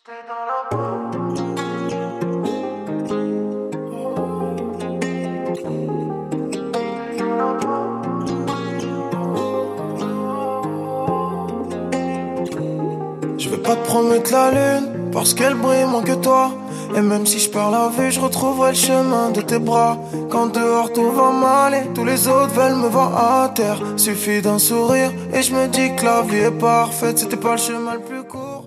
Je vais pas te promettre la lune, parce qu'elle brille moins que toi. Et même si je perds la vue, je retrouverai le chemin de tes bras. Quand dehors tout va mal et tous les autres veulent me voir à terre, suffit d'un sourire et je me dis que la vie est parfaite. C'était pas le chemin le plus court.